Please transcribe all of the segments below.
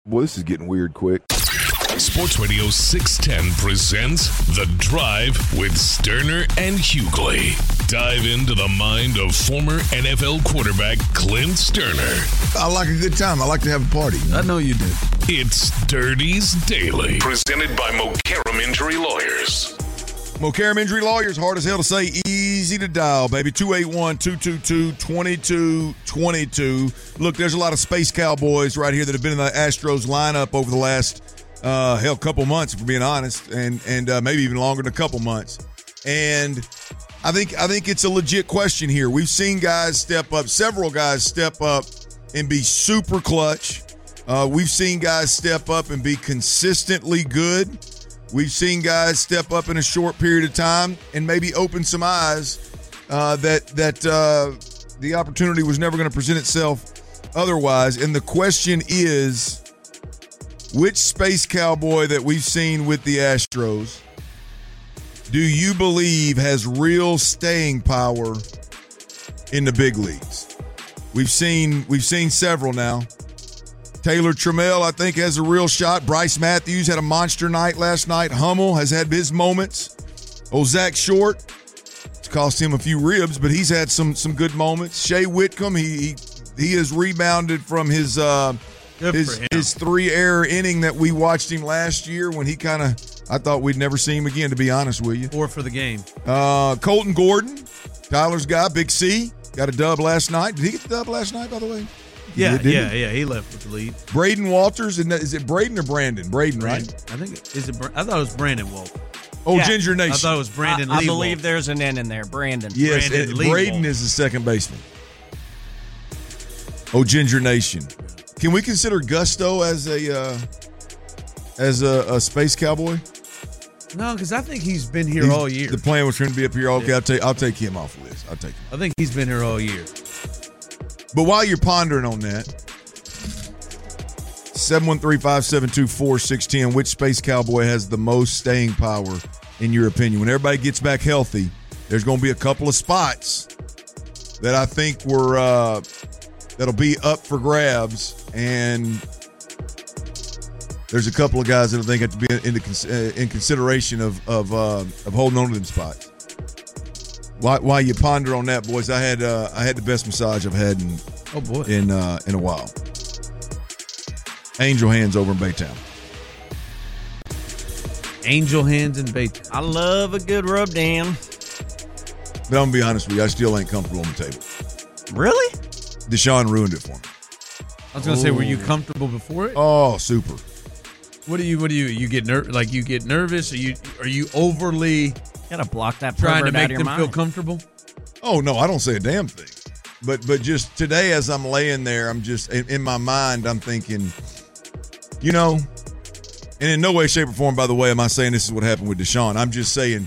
Well, this is getting weird quick. Sports Radio 610 presents The Drive with Sterner and Hughley. Dive into the mind of former NFL quarterback Clint Sterner. I like a good time. I like to have a party. I know you do. It's Dirty's Daily, presented by Mokaram Injury Lawyers. Mokaram Injury Lawyers, hard as hell to say, easy to dial, baby. 281-222-2222. Look, there's a lot of Space Cowboys right here that have been in the Astros lineup over the last, couple months, if we're being honest, and maybe even longer than a couple months. And I think it's a legit question here. We've seen guys step up, several guys step up and be super clutch. We've seen guys step up and be consistently good. We've seen guys step up in a short period of time and maybe open some eyes that the opportunity was never going to present itself otherwise. And the question is, which Space Cowboy that we've seen with the Astros do you believe has real staying power in the big leagues? We've seen several now. Taylor Trammell, I think, has a real shot. Bryce Matthews had a monster night last night. Hummel has had his moments. Zach Short, it's cost him a few ribs, but he's had some good moments. Shea Whitcomb, he has rebounded from his 3-error inning that we watched him last year when he I thought we'd never see him again, to be honest with you. Or for the game. Colton Gordon, Tyler's guy, Big C, got a dub last night. Did he get the dub last night, by the way? Yeah, he left with the lead. Braden Walters, is it Braden or Brandon? Braden, right? I think I thought it was Brandon Walters. Oh, yeah. Ginger Nation. I thought it was Brandon Lee. I believe there's an N in there, Brandon. Yes, Braden is the second baseman. Oh, Ginger Nation. Can we consider Gusto as a Space Cowboy? No, because I think he's been here all year. The plan was for him to be up here. Okay, yeah. I'll take him off the list. I'll take him. I think he's been here all year. But while you're pondering on that, 713-572-4610, which Space Cowboy has the most staying power in your opinion? When everybody gets back healthy, there's going to be a couple of spots that I think that'll be up for grabs, and there's a couple of guys that I think have to be in consideration of holding on to them spots. While you ponder on that, boys, I had the best massage I've had in a while. Angel Hands over in Baytown. Angel Hands in Baytown. I love a good rub down. But I'm gonna be honest with you, I still ain't comfortable on the table. Really? Deshaun ruined it for me. I was gonna say, were you comfortable before it? Oh, super. What do you get you get nervous? Are you overly gotta block that trying to make them mind. feel comfortable? Oh no, I don't say a damn thing. But just today, as I'm laying there, I'm just in my mind, I'm thinking, and in no way, shape, or form, by the way, am I saying this is what happened with Deshaun. I'm just saying,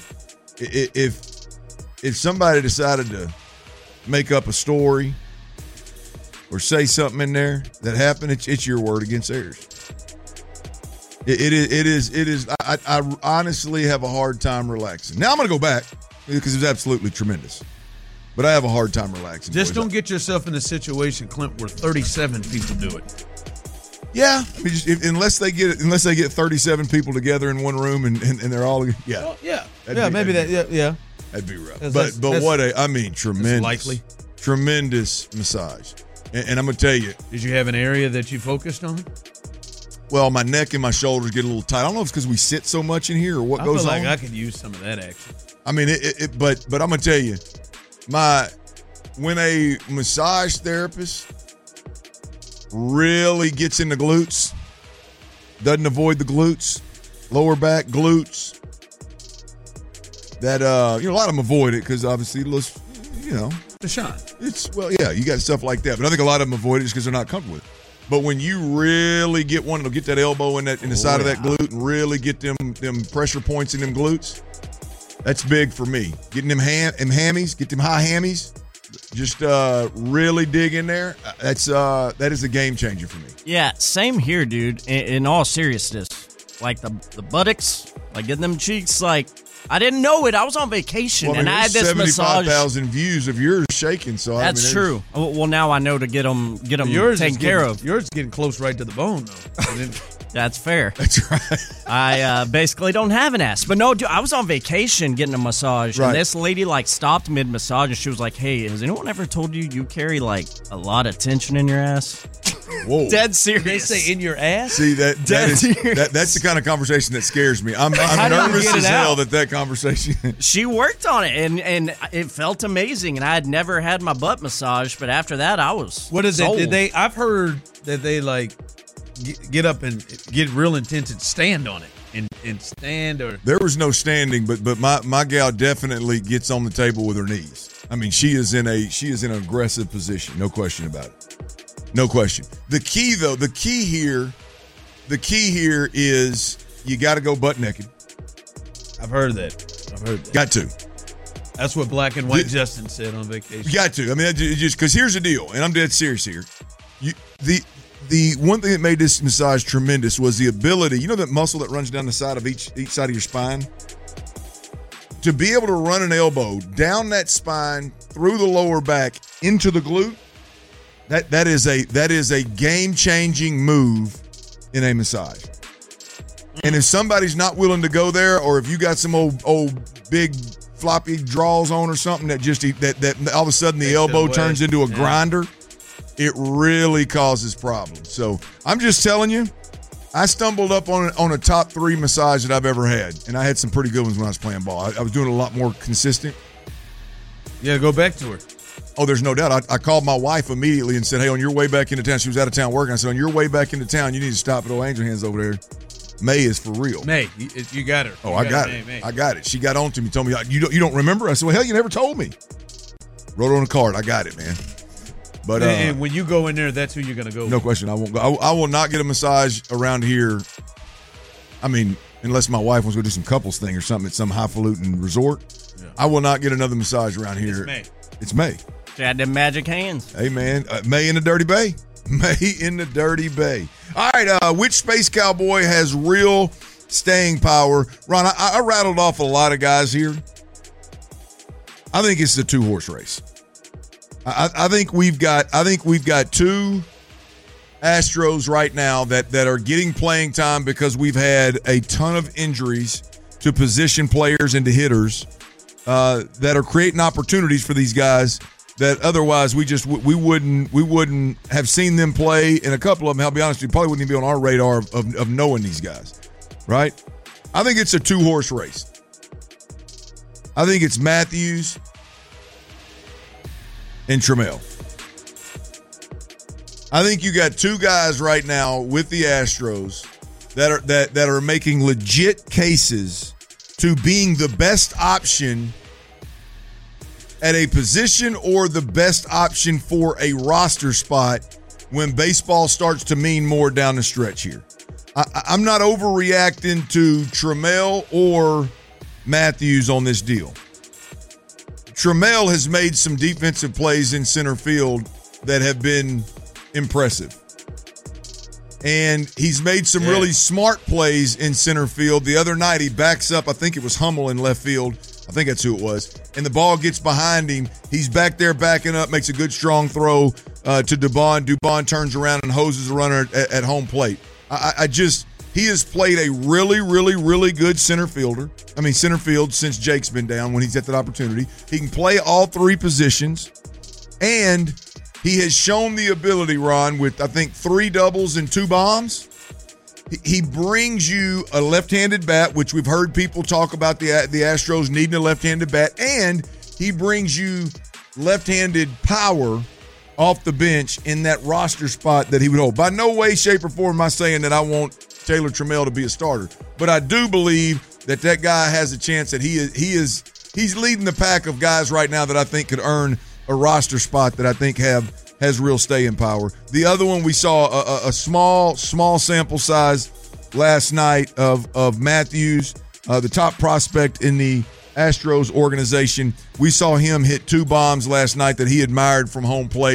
if somebody decided to make up a story or say something in there that happened, it's your word against theirs. It is. I honestly have a hard time relaxing. Now I'm going to go back because it was absolutely tremendous, but I have a hard time relaxing. Just don't get yourself in a situation, Clint, where 37 people do it. Yeah, I mean, unless they get 37 people together in one room and they're all Maybe that. That'd be rough. That's Tremendous, tremendous massage, and I'm going to tell you. Did you have an area that you focused on? Well, my neck and my shoulders get a little tight. I don't know if it's because we sit so much in here or what goes on. I feel like I could use some of that action. I mean, but I'm gonna tell you, when a massage therapist really gets in the glutes, doesn't avoid the glutes, lower back glutes, that a lot of them avoid it because obviously, the shot. You got stuff like that, but I think a lot of them avoid it just because they're not comfortable with it. But when you really get one, it'll get that elbow in the side of that glute and really get them pressure points in them glutes. That's big for me. Getting them hammies, get them high hammies, just really dig in there. That is a game changer for me. Yeah, same here, dude. In all seriousness, like the buttocks, Like getting them cheeks, like I didn't know it. I was on vacation Well, and I had this massage. 75,000 views of yours shaking. So That's true. Well, now I know to get them Yours taken care of. Yours is getting close right to the bone, though. That's fair. That's right. I basically don't have an ass. But no, dude, I was on vacation getting a massage, Right. and this lady like stopped mid-massage, and she was like, "Hey, has anyone ever told you carry like a lot of tension in your ass?" Whoa. Dead serious. They say in your ass? See, that's the kind of conversation that scares me. I'm do you nervous get it as hell out? that conversation. She worked on it, and it felt amazing. And I had never had my butt massaged, but after that, I was What is sold. it? Did they? I've heard that they like get up and get real intense and stand on it and stand or. There was no standing, but my gal definitely gets on the table with her knees. I mean, she is in an aggressive position, no question about it. No question. The key here is you got to go butt naked. I've heard that. Got to. That's what Black and White Justin said on vacation. You got to. I mean, it just because here's the deal, and I'm dead serious here. The one thing that made this massage tremendous was the ability. You know that muscle that runs down the side of each side of your spine. To be able to run an elbow down that spine through the lower back into the glute. That is a game-changing move in a massage. And if somebody's not willing to go there, or if you got some old big floppy draws on or something that all of a sudden the elbow turns into a grinder, it really causes problems. So I'm just telling you, I stumbled up on a top 3 massage that I've ever had, and I had some pretty good ones when I was playing ball. I was doing a lot more consistent. Yeah, go back to her. Oh, there's no doubt. I called my wife immediately and said, hey, on your way back into town, she was out of town working. I said, on your way back into town, you need to stop at old Angel Hands over there. May is for real. May, you got her. Oh, I got it. I got it. She got on to me, told me, you don't remember? I said, well, hell, you never told me. Wrote it on a card. I got it, man. But and when you go in there, that's who you're going to go no with. question. I won't go. I will not get a massage around here. I mean, unless my wife wants to go do some couples thing or something at some highfalutin resort. Yeah. I will not get another massage around here. It's May. She had them magic hands. Hey, man. May in the Dirty Bay. May in the Dirty Bay. All right. Which Space Cowboy has real staying power? Ron, I rattled off a lot of guys here. I think it's the 2-horse race. I think we've got 2 Astros right now that are getting playing time because we've had a ton of injuries to position players and to hitters that are creating opportunities for these guys that otherwise we wouldn't have seen them play. And a couple of them, I'll be honest with you, probably wouldn't even be on our radar of knowing these guys, right? I think it's a 2-horse race. I think it's Matthews and Trammell. I think you got 2 guys right now with the Astros that are making legit cases to being the best option at a position or the best option for a roster spot when baseball starts to mean more down the stretch here. I'm not overreacting to Trammell or Matthews on this deal. Trammell has made some defensive plays in center field that have been impressive. And he's made some really smart plays in center field. The other night he backs up, I think it was Hummel in left field. I think that's who it was. And the ball gets behind him. He's back there backing up, makes a good strong throw to Dubon. Dubon turns around and hoses the runner at home plate. He has played a really, really, really good center field since Jake's been down when he's at that opportunity. He can play all 3 positions. And he has shown the ability, Ron, with I think 3 doubles and 2 bombs. He brings you a left-handed bat, which we've heard people talk about the Astros needing a left-handed bat, and he brings you left-handed power off the bench in that roster spot that he would hold. By no way, shape, or form am I saying that I want Taylor Trammell to be a starter, but I do believe that guy has a chance that he's leading the pack of guys right now that I think could earn a roster spot that I think has real staying power. The other one, we saw a small sample size last night of Matthews, the top prospect in the Astros organization. We saw him hit 2 bombs last night that he admired from home plate,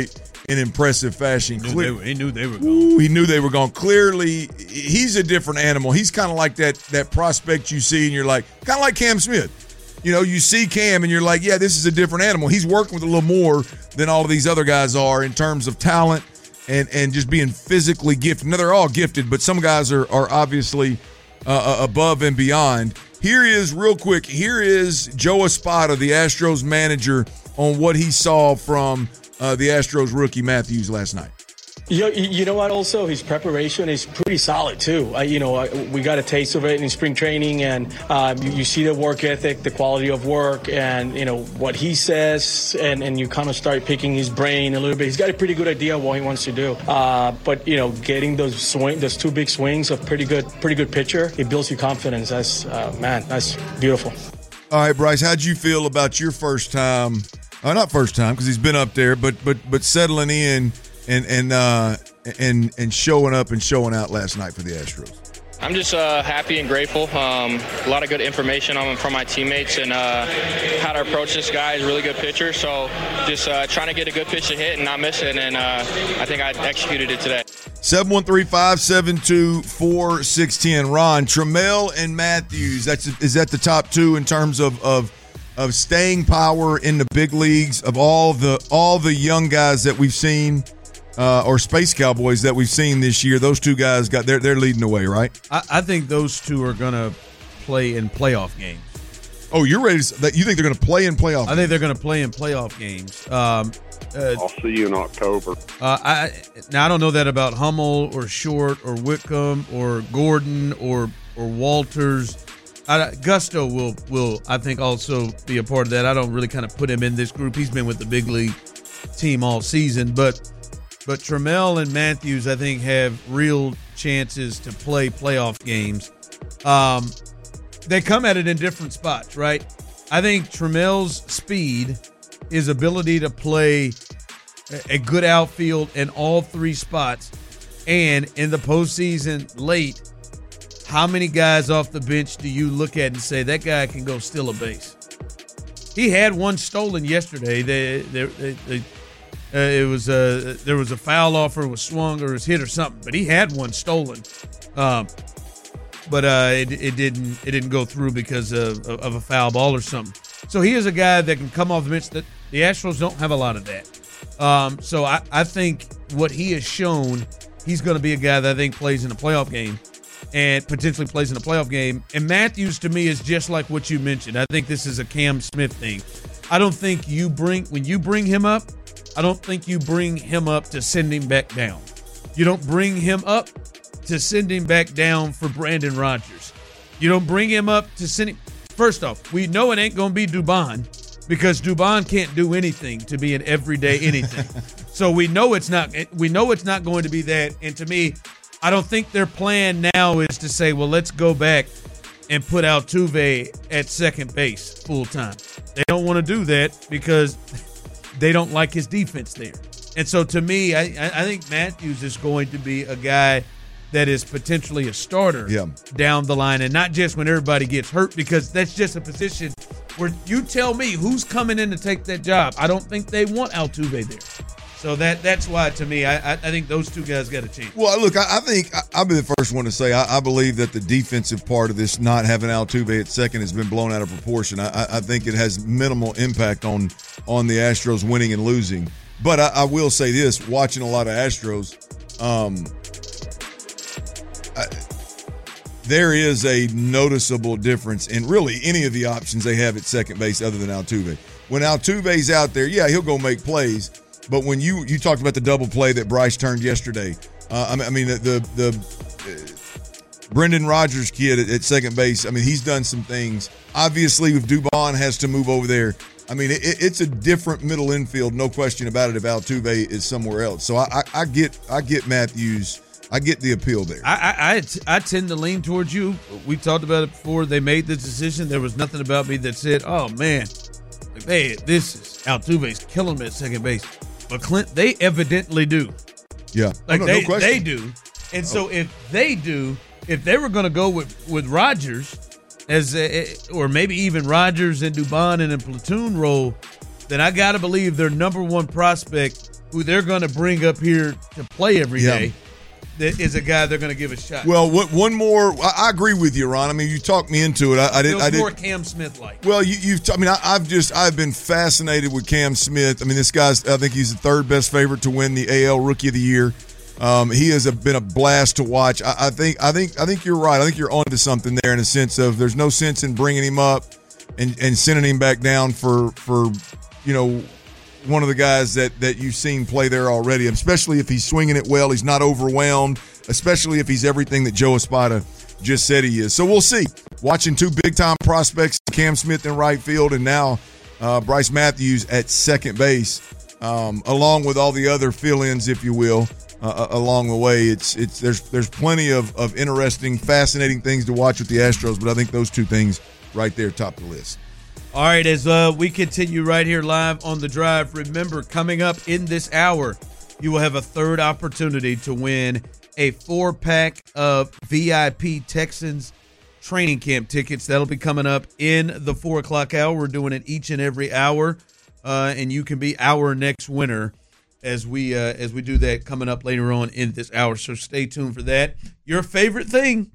in impressive fashion. He knew they were gone. Ooh, he knew they were gone. Clearly, he's a different animal. He's kind of like that prospect you see, and you're like, kind of like Cam Smith. You know, you see Cam, and you're like, yeah, this is a different animal. He's working with a little more than all of these other guys are in terms of talent and just being physically gifted. Now, they're all gifted, but some guys are obviously above and beyond. Here is, real quick, here is Joe Espada, the Astros manager, on what he saw from the Astros rookie Matthews last night. You know what? Also, his preparation is pretty solid too. We got a taste of it in spring training, and you see the work ethic, the quality of work, and what he says, and you kind of start picking his brain a little bit. He's got a pretty good idea of what he wants to do. But getting those two big swings of pretty good pitcher, it builds your confidence. That's beautiful. All right, Bryce, how'd you feel about your first time? Not first time because he's been up there, but settling in. And showing up and showing out last night for the Astros. I'm just happy and grateful. A lot of good information from my teammates and how to approach this guy. He's a really good pitcher, so just trying to get a good pitch to hit and not miss it, and I think I executed it today. 713-572-4610. Ron, Trammell and Matthews, is that the top two in terms of staying power in the big leagues, of all the young guys that we've seen? Or Space Cowboys that we've seen this year, those two guys they're leading the way, right? I think those two are going to play in playoff games. Oh, you're ready to, you think they're going to play in playoff games? I think they're going to play in playoff games. I'll see you in October. I don't know that about Hummel or Short or Whitcomb or Gordon or Walters. Gusto will I think also be a part of that. I don't really kind of put him in this group. He's been with the big league team all season, but Trammell and Matthews, I think, have real chances to play playoff games. They come at it in different spots, right? I think Trammell's speed, his ability to play a good outfield in all three spots, and in the postseason late, how many guys off the bench do you look at and say, that guy can go steal a base? He had one stolen yesterday. There was a foul off, or was swung, or was hit, or something. But he had one stolen, but it didn't go through because of a foul ball or something. So he is a guy that can come off the bench. That the Astros don't have a lot of that. So I think what he has shown, he's going to be a guy that I think plays in a playoff game, and potentially plays in a playoff game. And Matthews, to me, is just like what you mentioned. I think this is a Cam Smith thing. I don't think when you bring him up, I don't think you bring him up to send him back down. You don't bring him up to send him back down for Brandon Rogers. You don't bring him up to send him. First off, we know it ain't going to be Dubon, because Dubon can't do anything to be an everyday anything. So we know it's not going to be that. And to me, I don't think their plan now is to say, well, let's go back and put Altuve at second base full time. They don't want to do that because they don't like his defense there. And so to me, I think Matthews is going to be a guy that is potentially a starter down the line, and not just when everybody gets hurt, because that's just a position where you tell me who's coming in to take that job. I don't think they want Altuve there. So that's why, to me, I think those two guys got a chance. Well, look, I think I'll be the first one to say I believe that the defensive part of this, not having Altuve at second, has been blown out of proportion. I think it has minimal impact on the Astros winning and losing. But I will say this, watching a lot of Astros, there is a noticeable difference in really any of the options they have at second base other than Altuve. When Altuve's out there, he'll go make plays. But when you talked about the double play that Bryce turned yesterday, the Brendan Rodgers kid at second base, he's done some things. Obviously, if Dubon has to move over there, it's a different middle infield, no question about it, if Altuve is somewhere else. So I get Matthews. I get the appeal there. I tend to lean towards you. We talked about it before they made this decision. There was nothing about me that said, oh, man, this is Altuve's killing me at second base. But Clint, they evidently do. Yeah. No question. They do. And so if they do, if they were going to go with Rodgers or maybe even Rodgers and Dubon in a platoon role, then I got to believe their number one prospect who they're going to bring up here to play every day, that is a guy they're going to give a shot. Well, one more. I agree with you, Ron. I mean, you talked me into it. I did more Cam Smith like. Well, I've been fascinated with Cam Smith. I mean, this guy's. I think he's the third best favorite to win the AL Rookie of the Year. He has been a blast to watch. I think you're right. I think you're onto something there in a sense of there's no sense in bringing him up and sending him back down for one of the guys that you've seen play there already, especially if he's swinging it well, he's not overwhelmed, especially if he's everything that Joe Espada just said he is. So we'll see. Watching two big-time prospects, Cam Smith in right field and now Bryce Matthews at second base, along with all the other fill-ins, if you will, along the way. There's plenty of interesting, fascinating things to watch with the Astros, but I think those two things right there top the list. All right, as we continue right here live on The Drive, remember, coming up in this hour, you will have a third opportunity to win a 4-pack of VIP Texans training camp tickets. That'll be coming up in the 4 o'clock hour. We're doing it each and every hour, and you can be our next winner as we do that coming up later on in this hour. So stay tuned for that. Your favorite thing,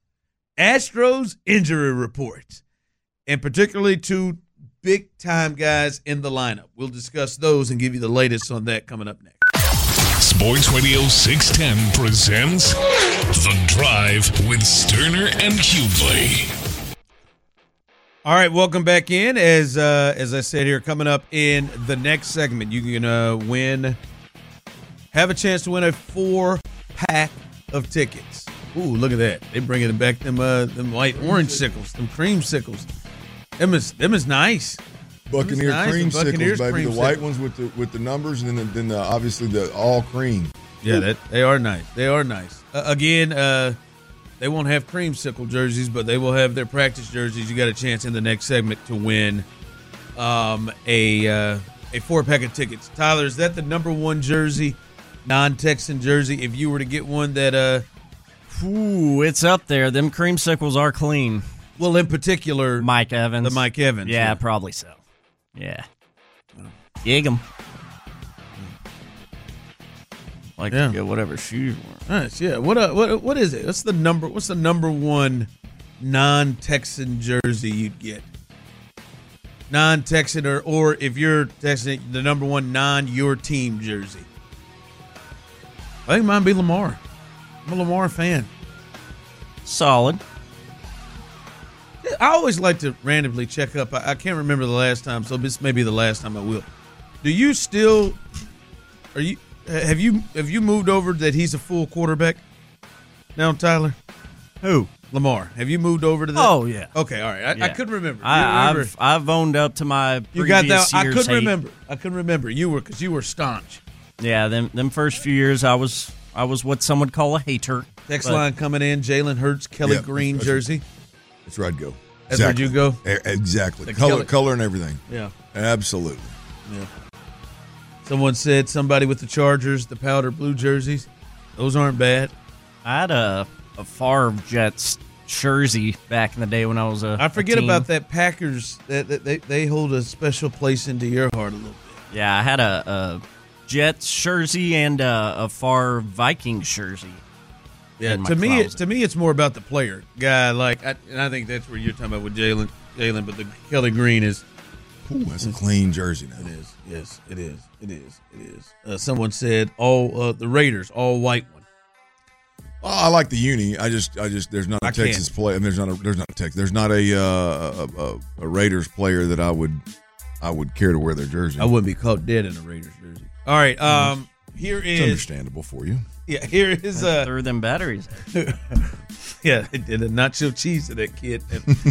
Astros injury reports. And particularly two big-time guys in the lineup. We'll discuss those and give you the latest on that coming up next. Sports Radio 610 presents The Drive with Sterner and Hughley. All right, welcome back in. As I said here, coming up in the next segment, you can have a chance to win a 4-pack of tickets. Ooh, look at that. They bringing back them white orange sickles, them creamsicles. Them is nice. Buccaneer creamsicles, baby. Creamsicles. The white ones with the numbers, and then obviously the all cream. Yeah, they are nice. They are nice. Again, they won't have creamsicle jerseys, but they will have their practice jerseys. You got a chance in the next segment to win a 4-pack of tickets. Tyler, is that the number one jersey, non-Texan jersey? If you were to get one that it's up there. Them creamsicles are clean. Well, in particular, Mike Evans. The Mike Evans. Yeah, probably so. Yeah. Gig 'em. Like to get whatever shoes were. Nice, yeah. What is it? What's the number one non-Texan jersey you'd get? Non-Texan or if you're Texan, the number one non-your team jersey. I think mine would be Lamar. I'm a Lamar fan. Solid. I always like to randomly check up. I can't remember the last time, so this may be the last time I will. Do you still have you moved over that he's a full quarterback now, Tyler? Who? Lamar. Have you moved over to that? Oh yeah. Okay, all right. I couldn't remember. I've owned up to my previous you got that. I couldn't hate. remember. I couldn't remember. Because you were staunch. Yeah, them first few years I was what some would call a hater. Text line coming in, Jalen Hurts, Kelly Green jersey. That's where I'd go. That's where'd you go? Exactly. The color and everything. Yeah. Absolutely. Yeah. Someone said somebody with the Chargers, the powder blue jerseys. Those aren't bad. I had a Favre Jets jersey back in the day when I was I forget about that Packers. That they hold a special place into your heart a little bit. Yeah, I had a Jets jersey and a Favre Vikings jersey. Yeah, to me, it's more about the player guy. And I think that's where you're talking about with Jalen. But the Kelly Green is. Ooh, that's a clean jersey now. It is. Yes, it is. Someone said all the Raiders, all white one. Oh, I like the uni. I just there's not a Texas player. There's not a Raiders player that I would care to wear their jersey. I wouldn't be caught dead in a Raiders jersey. All right, here is. It's understandable for you. Yeah, here is through them batteries. Yeah, it did a nacho cheese to that kid.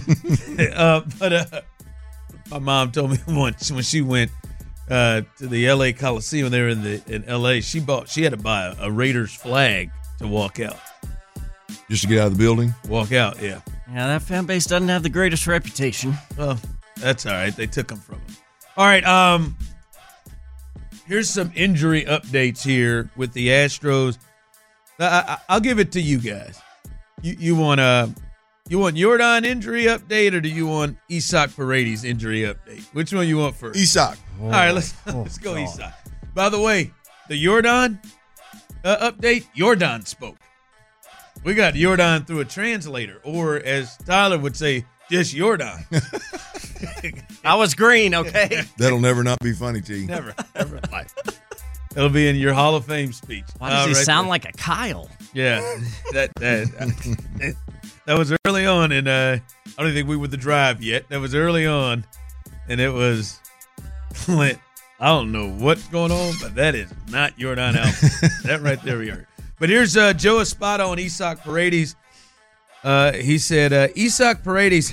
But my mom told me once when she went to the L.A. Coliseum, they were in L.A. She had to buy a Raiders flag to walk out. Just to get out of the building? Walk out, yeah. Yeah, that fan base doesn't have the greatest reputation. Well, that's all right. They took them from him. All right, here's some injury updates here with the Astros. I'll give it to you guys. You want Yordan injury update, or do you want Isaac Paredes injury update? Which one you want first? Isaac. All right, let's go Isaac. By the way, the Yordan update, Yordan spoke. We got Yordan through a translator, or as Tyler would say, just Yordan. I was green, okay? That'll never not be funny, T. Never in life. It'll be in your Hall of Fame speech. Why does he right sound there. like a Kyle? Yeah, that was early on, and I don't think we were the drive yet. That was early on, and it was Clint. I don't know what's going on, but that is not Yordan Alvarez. That right there we are. But here's Joe Espada on Isaac Paredes. He said Isaac Paredes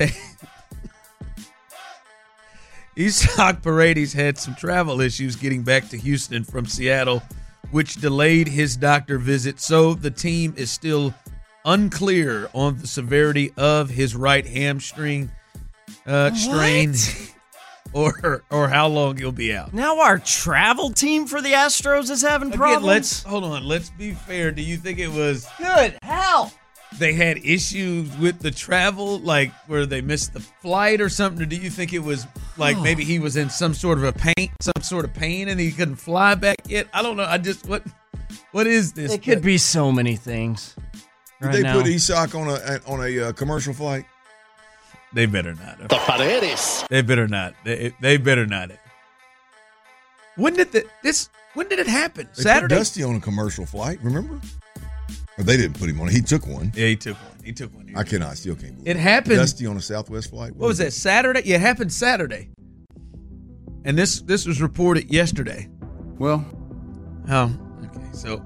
had some travel issues getting back to Houston from Seattle, which delayed his doctor visit. So the team is still unclear on the severity of his right hamstring strain or how long he'll be out. Now our travel team for the Astros is having problems? Let's be fair. Do you think it was Good hell. they had issues with the travel, like where they missed the flight or something? Or do you think it was like maybe he was in some sort of pain and he couldn't fly back yet? I don't know. What is this? It could be so many things. Did they put Isak on a commercial flight? They better not. They better not. They better not. When did it happen? They Saturday? put Dusty on a commercial flight, remember? Or they didn't put him on it. He took one. Yeah, he took one. I still can't believe it. Happened. Dusty on a Southwest flight? What was that, Saturday? Yeah, it happened Saturday. And this was reported yesterday. Well. Oh, okay. So,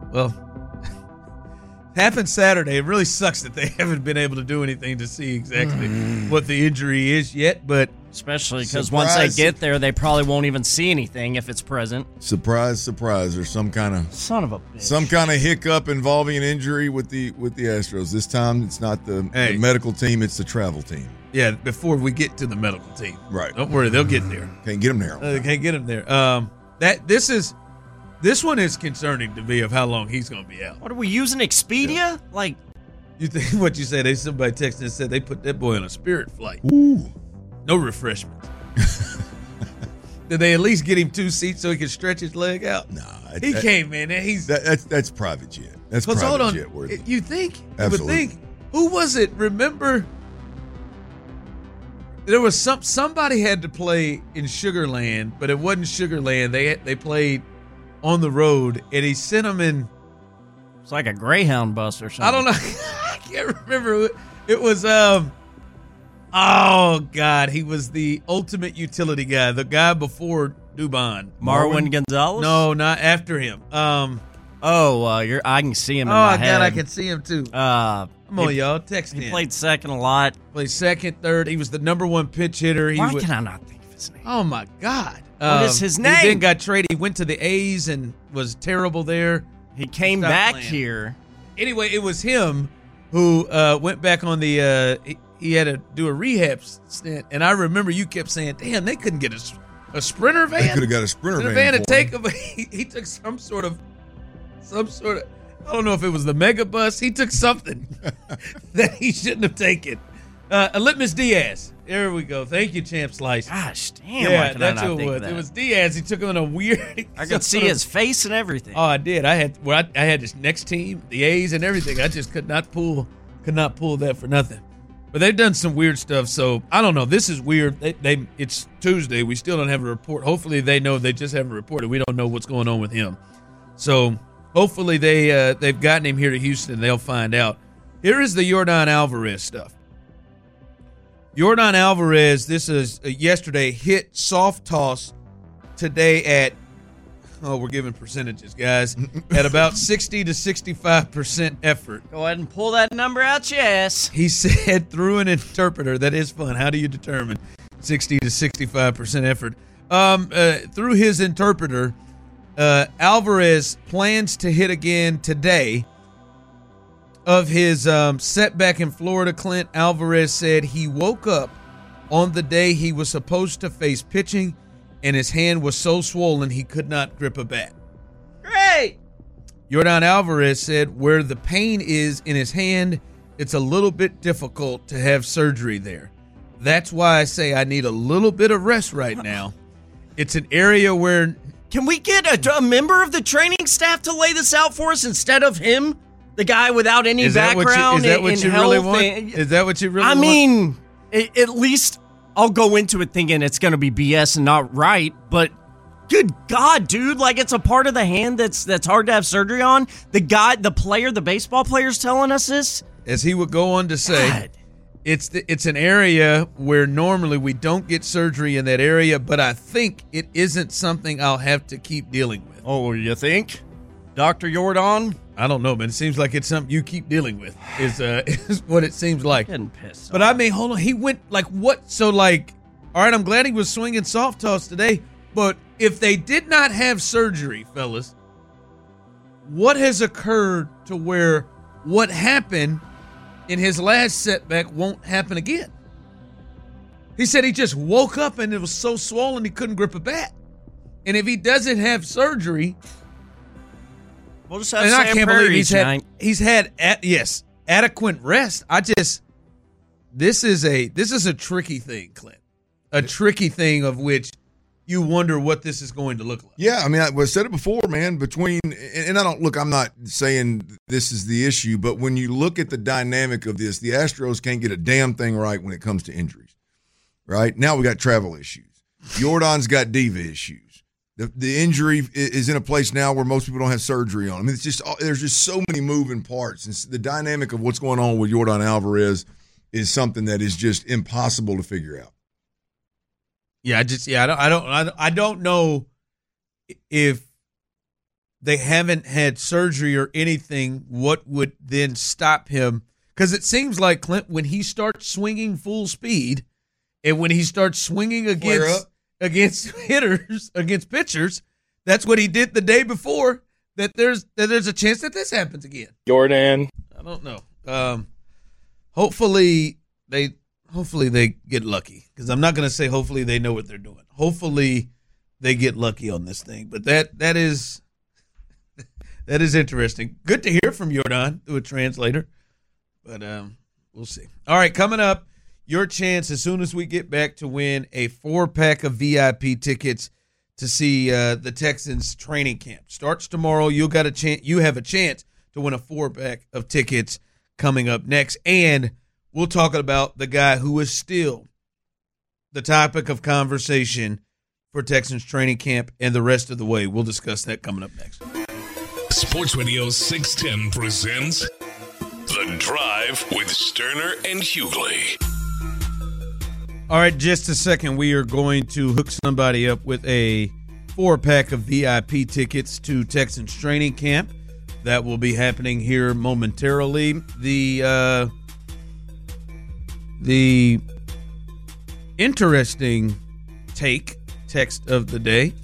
happened Saturday. It really sucks that they haven't been able to do anything to see exactly what the injury is yet, but especially because once they get there, they probably won't even see anything if it's present. Surprise! There's some kind of hiccup involving an injury with the Astros. This time, it's not the medical team; it's the travel team. Yeah, before we get to the medical team, right? Don't worry, they'll get there. Can't get them there. Can't get them there. This one is concerning to me of how long he's going to be out. What are we using, Expedia? Yeah. Like, you think what you said? Somebody texted and said they put that boy on a Spirit flight. Ooh, no refreshments. Did they at least get him 2 seats so he could stretch his leg out? Nah, he came in and that's private jet. That's private hold on, jet worthy. You think? Absolutely. You would think. Who was it? Remember? There was somebody had to play in Sugar Land, but it wasn't Sugar Land. They played on the road, and he sent them in. It's like a Greyhound bus or something. I don't know. I can't remember. It was oh God, he was the ultimate utility guy, the guy before Dubon. Marwin Gonzalez? No, not after him. I can see him in my head. God, I can see him too. Come on, y'all. Text He in. played second a lot. Played second, third. He was the number one pitch hitter. Why can I not think of his name? Oh, my God. What is his name? He then got traded. He went to the A's and was terrible there. He came back here. Anyway, it was him who went back on the he had to do a rehab stint. And I remember you kept saying, damn, they couldn't get a Sprinter van? They could have got a Sprinter van to take him. He took some sort of, I don't know if it was the mega bus. He took something that he shouldn't have taken. Litmus Diaz. There we go. Thank you, Champ Slice. Gosh, damn. Yeah, that's who it was. It was Diaz. He took him on a weird. I could see his face and everything. Oh, I did. I had this next team, the A's and everything. I just could not pull that for nothing. But they've done some weird stuff. So I don't know. This is weird. It's Tuesday. We still don't have a report. Hopefully they know. They just haven't reported. We don't know what's going on with him. So hopefully they've gotten him here to Houston. They'll find out. Here is the Yordan Alvarez stuff. Yordan Alvarez, this is yesterday, hit soft toss today at, we're giving percentages, guys, at about 60 to 65% effort. Go ahead and pull that number out your ass. He said through an interpreter. That is fun. How do you determine 60 to 65% effort? Through his interpreter, Alvarez plans to hit again today. Of his setback in Florida, Clint, Alvarez said he woke up on the day he was supposed to face pitching, and his hand was so swollen he could not grip a bat. Great! Yordan Alvarez said where the pain is in his hand, it's a little bit difficult to have surgery there. That's why I say I need a little bit of rest right now. It's an area where Can we get a member of the training staff to lay this out for us instead of him, the guy without any background in health? Is that what you really want? I mean, at least I'll go into it thinking it's going to be BS and not right, but good God, dude, like it's a part of the hand that's hard to have surgery on. The baseball player's telling us this. As he would go on to say, God. It's an area where normally we don't get surgery in that area, but I think it isn't something I'll have to keep dealing with. Oh, you think? Dr. Jordan? I don't know, man. It seems like it's something you keep dealing with is what it seems like. Getting pissed but off. I mean, hold on. He went like what? So like, all right, I'm glad he was swinging soft toss today, but if they did not have surgery, fellas, what has occurred to where what happened in his last setback won't happen again? He said he just woke up and it was so swollen he couldn't grip a bat. And if he doesn't have surgery, we'll just have and Sam I can't Prairie believe he's had adequate rest. This is a tricky thing, Clint. A tricky thing of which you wonder what this is going to look like. Yeah, I mean, I said it before, man, and I'm not saying this is the issue, but when you look at the dynamic of this, the Astros can't get a damn thing right when it comes to injuries, right? Now we got travel issues. Jordan's got diva issues. The injury is in a place now where most people don't have surgery on. I mean, there's just so many moving parts. And the dynamic of what's going on with Jordan Alvarez is something that is just impossible to figure out. Yeah, I don't know if they haven't had surgery or anything, what would then stop him? Because it seems like, Clint, when he starts swinging full speed and when he starts swinging against hitters, against pitchers, that's what he did the day before, that there's a chance that this happens again. Jordan. I don't know. Hopefully they get lucky, because I'm not going to say hopefully they know what they're doing. Hopefully they get lucky on this thing. But that is interesting. Good to hear from Jordan through a translator. But we'll see. All right, coming up, your chance as soon as we get back to win a 4-pack of VIP tickets to see the Texans training camp. Starts tomorrow. You have a chance to win a 4-pack of tickets coming up next. And we'll talk about the guy who is still the topic of conversation for Texans training camp and the rest of the way. We'll discuss that coming up next. Sports Radio 610 presents The Drive with Sterner and Hughley. All right, just a second. We are going to hook somebody up with a 4-pack of VIP tickets to Texans training camp. That will be happening here momentarily. The interesting text of the day.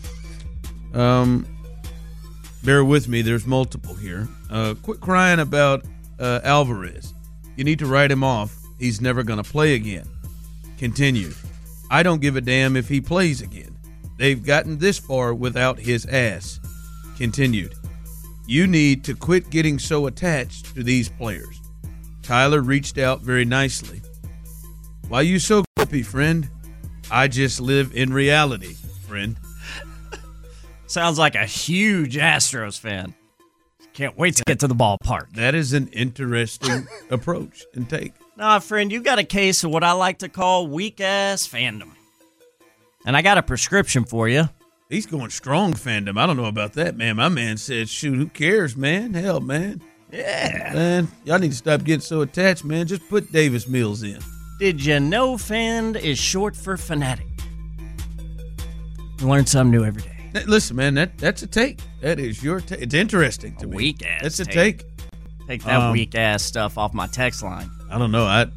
Bear with me. There's multiple here. Quit crying about Alvarez. You need to write him off. He's never going to play again. Continued. I don't give a damn if he plays again. They've gotten this far without his ass. Continued. You need to quit getting so attached to these players. Tyler reached out very nicely. Why you so grumpy, friend? I just live in reality, friend. Sounds like a huge Astros fan. Can't wait to get to the ballpark. That is an interesting approach and take. Nah, friend, you got a case of what I like to call weak-ass fandom. And I got a prescription for you. He's going strong fandom. I don't know about that, man. My man said, shoot, who cares, man? Hell, man. Yeah. Man, y'all need to stop getting so attached, man. Just put Davis Mills in. Did you know fan is short for fanatic? You learn something new every day. Listen, man, that's a take. That is your take. It's interesting to me. Weak-ass That's a take. Take that weak-ass stuff off my text line. I don't know. I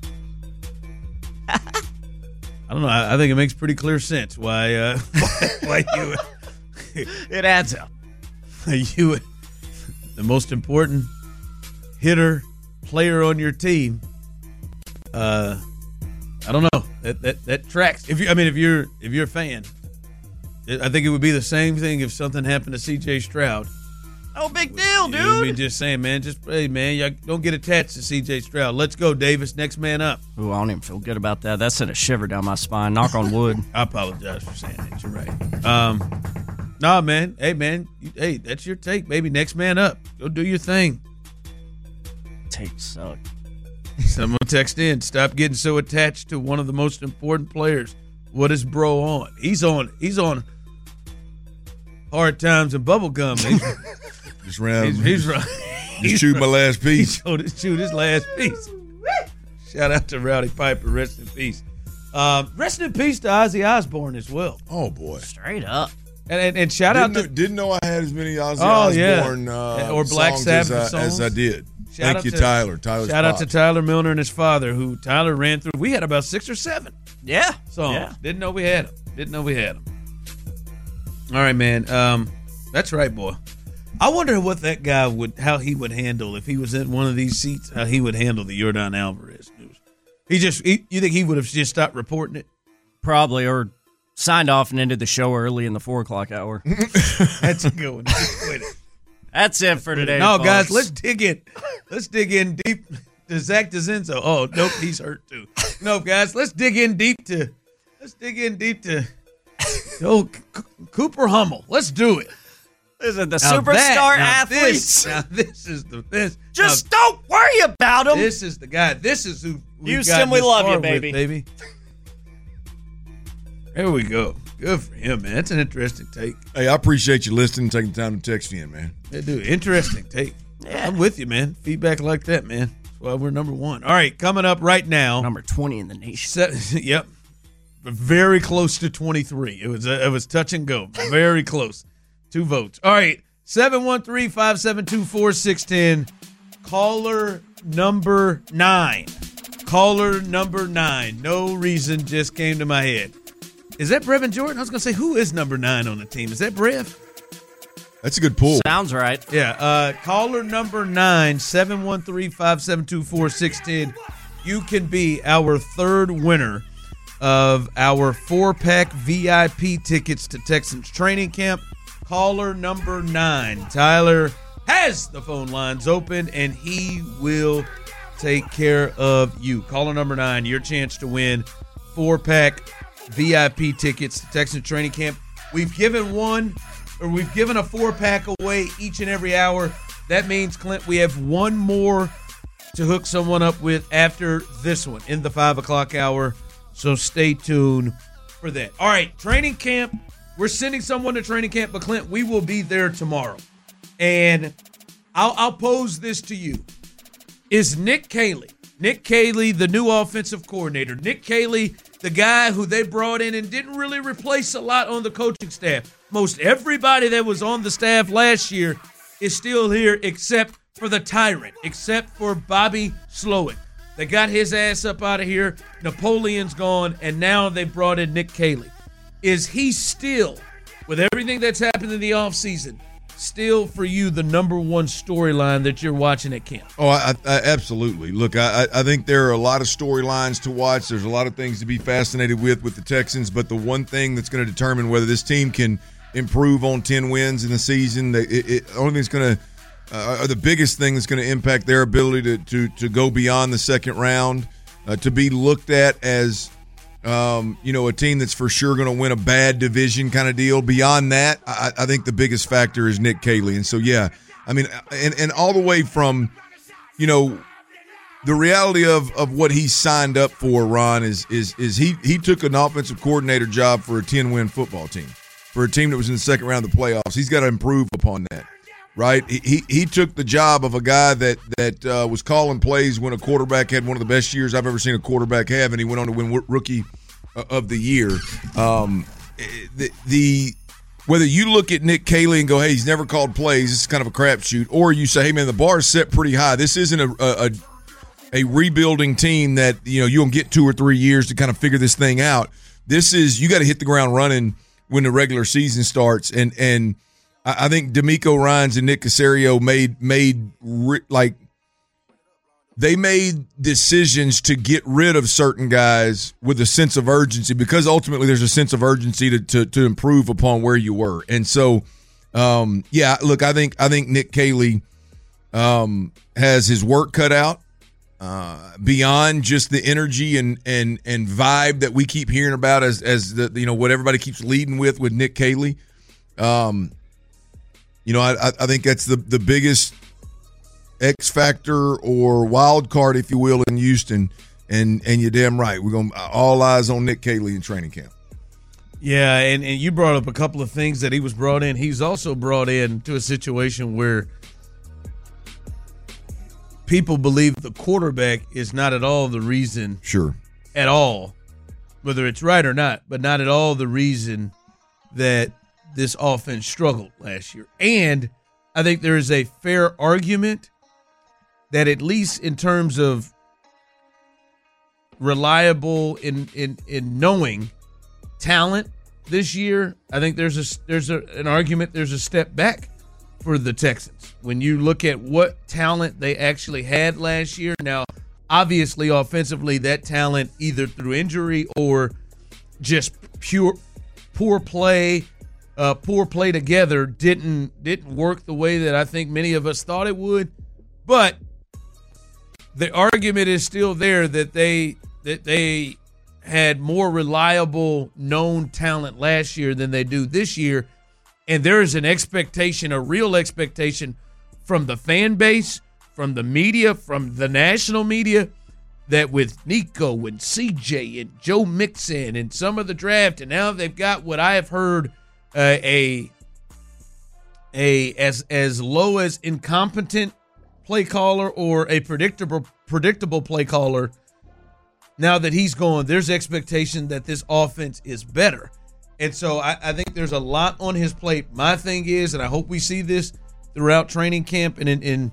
don't know. I think it makes pretty clear sense why you it adds up. You, the most important player on your team. I don't know. That tracks. If you're a fan, I think it would be the same thing if something happened to C.J. Stroud. Oh, big deal, dude. You'd be just saying, man, y'all don't get attached to C.J. Stroud. Let's go, Davis. Next man up. Ooh, I don't even feel good about that. That sent a shiver down my spine. Knock on wood. I apologize for saying that. You're right. Nah, man. Hey, man. Hey, that's your take, baby. Next man up. Go do your thing. Takes suck. Someone text in. Stop getting so attached to one of the most important players. What is bro on? He's on Hard Times and Bubblegum. Just round. He's chewed my last piece. He chewed his last piece. Shout out to Rowdy Piper. Rest in peace. Rest in peace to Ozzy Osbourne as well. Oh, boy. Straight up. And shout out to... Didn't know I had as many Ozzy Osbourne or Black Sabbath songs as I did. Shout Thank you, Tyler. Shout out to Tyler Milner and his father, who Tyler ran through. We had about 6 or 7 songs. Yeah. Didn't know we had them. All right, man. That's right, boy. I wonder what that guy how he would handle if he was in one of these seats, how he would handle the Yordan Alvarez news. You think he would have just stopped reporting it? Probably, or signed off and ended the show early in the 4 o'clock hour. That's a good one. Just quit it. That's it for today. No, folks. guys, let's dig in. Let's dig in deep to Zach DeZenzo. Oh, nope, he's hurt too. No, guys, let's dig in deep to Cooper Hummel. Let's do it. This is the superstar athletes. This is the best. Just don't worry about him. This is the guy. This is who Houston, we love you, baby. There we go. Good for him, man. That's an interesting take. Hey, I appreciate you listening and taking the time to text in, man. They do. Interesting take. Yeah. I'm with you, man. Feedback like that, man. That's why we're number 1. All right, coming up right now. Number 20 in the nation. Yep. Very close to 23. It was touch and go. Very close. 2 votes. All right. 713-572-4610. Caller number 9. Caller number 9. No reason just came to my head. Is that Brevin Jordan? I was going to say, who is number 9 on the team? Is that Brev? That's a good pull. Sounds right. Yeah. Caller number 9, 713-572-4610. You can be our 3rd winner of our 4-pack VIP tickets to Texans training camp. Caller number 9. Tyler has the phone lines open, and he will take care of you. Caller number 9, your chance to win 4-pack VIP tickets to Texans training camp. We've given a 4-pack away each and every hour. That means, Clint, we have one more to hook someone up with after this one in the 5 o'clock hour. So stay tuned for that. All right, training camp. We're sending someone to training camp, but Clint, we will be there tomorrow. And I'll pose this to you. Is Nick Caley, the new offensive coordinator, Nick Caley, the guy who they brought in and didn't really replace a lot on the coaching staff? Most everybody that was on the staff last year is still here except for the tyrant, except for Bobby Slowick. They got his ass up out of here. Napoleon's gone, and now they brought in Nick Caley. Is he still, with everything that's happened in the offseason, still for you the number 1 storyline that you're watching at camp? Oh, I absolutely. Look, I think there are a lot of storylines to watch. There's a lot of things to be fascinated with the Texans, but the one thing that's going to determine whether this team can improve on 10 wins in the season, the biggest thing that's going to impact their ability to go beyond the second round, to be looked at as a team that's for sure going to win a bad division kind of deal. Beyond that, I think the biggest factor is Nick Caley. And so, yeah, I mean, and all the way from, the reality of what he signed up for, Ron, is he took an offensive coordinator job for a 10-win football team, for a team that was in the second round of the playoffs. He's got to improve upon that. Right, he took the job of a guy that was calling plays when a quarterback had one of the best years I've ever seen a quarterback have, and he went on to win Rookie of the Year. Whether you look at Nick Caley and go, hey, he's never called plays, this is kind of a crapshoot, or you say, hey, man, the bar is set pretty high. This isn't a rebuilding team that you're gonna get 2 or 3 years to kind of figure this thing out. This is, you got to hit the ground running when the regular season starts, and I think D'Amico Ryans and Nick Caserio made decisions to get rid of certain guys with a sense of urgency, because ultimately there's a sense of urgency to improve upon where you were. And so, look, I think Nick Caley has his work cut out beyond just the energy and vibe that we keep hearing about as what everybody keeps leading with Nick Caley. You know, I think that's the biggest X factor or wild card, if you will, in Houston. And you're damn right. We're going to all eyes on Nick Caley in training camp. Yeah, and you brought up a couple of things that he was brought in. He's also brought in to a situation where people believe the quarterback is not at all the reason. Sure. At all, whether it's right or not, but not at all the reason that this offense struggled last year. And I think there is a fair argument that at least in terms of reliable in knowing talent this year, I think there's an argument, there's a step back for the Texans when you look at what talent they actually had last year. Now, obviously, offensively, that talent either through injury or just poor play together didn't work the way that I think many of us thought it would. But the argument is still there that they had more reliable known talent last year than they do this year. And there is an expectation, a real expectation from the fan base, from the media, from the national media, that with Nico and CJ and Joe Mixon and some of the draft, and now they've got what I have heard as low as incompetent play caller or a predictable play caller. Now that he's gone, there's expectation that this offense is better. And so I think there's a lot on his plate. My thing is, and I hope we see this throughout training camp and in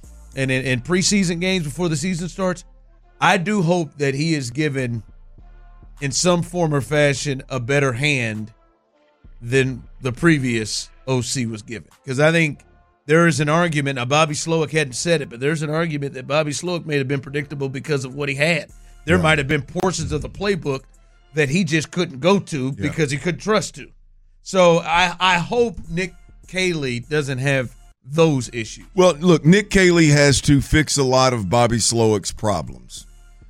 preseason games before the season starts, I do hope that he is given, in some form or fashion, a better hand than the previous OC was given. Because I think there is an argument, now Bobby Slowick hadn't said it, but there's an argument that Bobby Slowick may have been predictable because of what he had. There might have been portions of the playbook that he just couldn't go to because he couldn't trust to. So I hope Nick Caley doesn't have those issues. Well, look, Nick Caley has to fix a lot of Bobby Slowick's problems.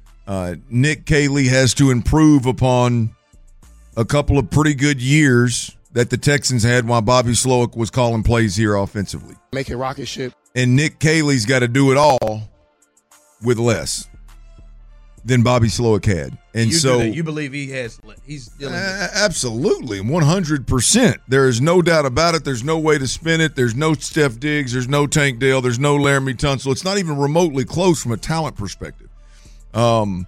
Nick Caley has to improve upon a couple of pretty good years that the Texans had while Bobby Slowick was calling plays here offensively. Make it rocket ship. And Nick Caley's got to do it all with less than Bobby Slowick had. And you believe he's dealing with it? Absolutely, 100%. There is no doubt about it. There's no way to spin it. There's no Steph Diggs. There's no Tank Dell. There's no Laramie Tunsil. It's not even remotely close from a talent perspective. And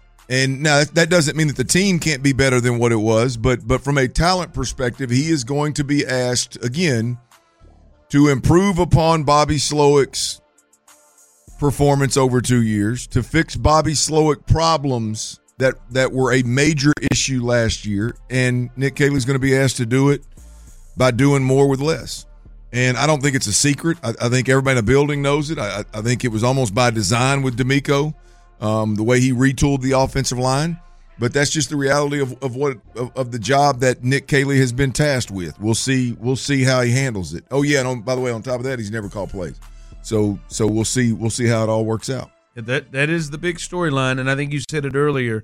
now that doesn't mean that the team can't be better than what it was, but from a talent perspective, he is going to be asked again to improve upon Bobby Slowick's performance over 2 years, to fix Bobby Slowick problems that were a major issue last year, and Nick Caley's going to be asked to do it by doing more with less. And I don't think it's a secret. I think everybody in the building knows it. I think it was almost by design with DeMeco, the way he retooled the offensive line. But that's just the reality of the job that Nick Caley has been tasked with. We'll see how he handles it. Oh yeah, and by the way, on top of that, he's never called plays. So we'll see how it all works out. That is the big storyline, and I think you said it earlier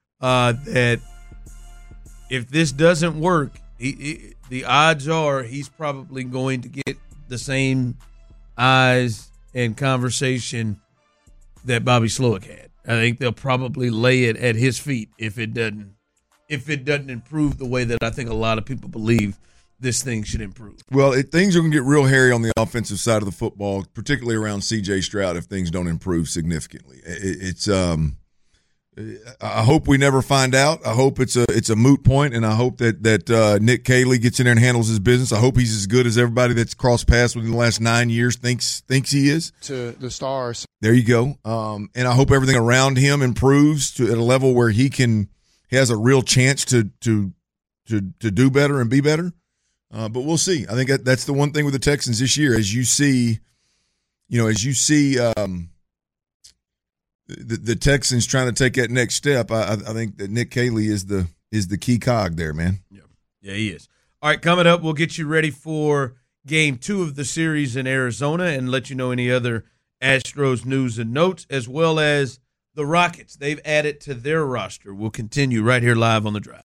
that if this doesn't work, the odds are he's probably going to get the same eyes and conversation that Bobby Slowick had. I think they'll probably lay it at his feet if it doesn't improve the way that I think a lot of people believe this thing should improve. Well, things are going to get real hairy on the offensive side of the football, particularly around C.J. Stroud, if things don't improve significantly. I hope we never find out. I hope it's a moot point, and I hope that Nick Caley gets in there and handles his business. I hope he's as good as everybody that's crossed paths within the last 9 years thinks he is. To the stars. There you go. And I hope everything around him improves at a level where he has a real chance to do better and be better. But we'll see. I think that's the one thing with the Texans this year, as you see the Texans trying to take that next step. I think that Nick Caley is the key cog there, man. Yeah, he is. All right, coming up, we'll get you ready for Game 2 of the series in Arizona and let you know any other Astros news and notes, as well as the Rockets. They've added to their roster. We'll continue right here live on The Drive.